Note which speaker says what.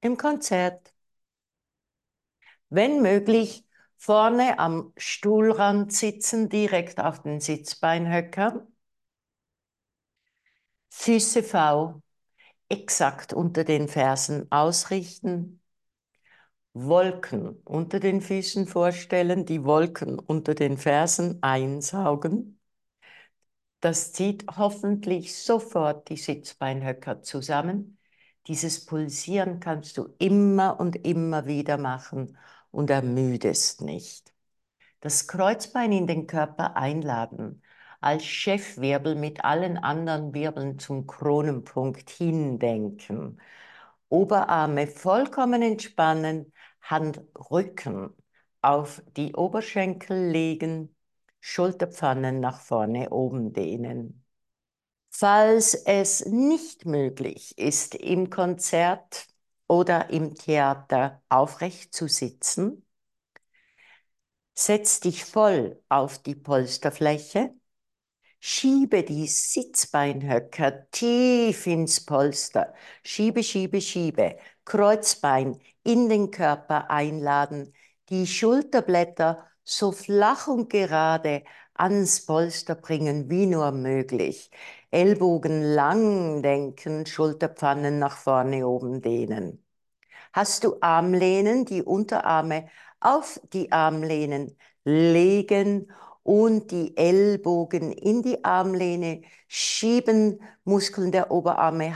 Speaker 1: im Konzert. Wenn möglich, vorne am Stuhlrand sitzen, direkt auf den Sitzbeinhöckern. Füße V exakt unter den Fersen ausrichten. Wolken unter den Füßen vorstellen, die Wolken unter den Fersen einsaugen. Das zieht hoffentlich sofort die Sitzbeinhöcker zusammen. Dieses Pulsieren kannst du immer und immer wieder machen und ermüdest nicht. Das Kreuzbein in den Körper einladen, als Chefwirbel mit allen anderen Wirbeln zum Kronenpunkt hindenken. Oberarme vollkommen entspannen, Handrücken auf die Oberschenkel legen, Schulterpfannen nach vorne oben dehnen. Falls es nicht möglich ist, im Konzert oder im Theater aufrecht zu sitzen, setz dich voll auf die Polsterfläche, schiebe die Sitzbeinhöcker tief ins Polster, schiebe, schiebe, schiebe, Kreuzbein in den Körper einladen, die Schulterblätter so flach und gerade ans Polster bringen wie nur möglich. Ellbogen lang denken, Schulterpfannen nach vorne oben dehnen. Hast du Armlehnen, die Unterarme auf die Armlehnen legen und die Ellbogen in die Armlehne schieben, Muskeln der Oberarme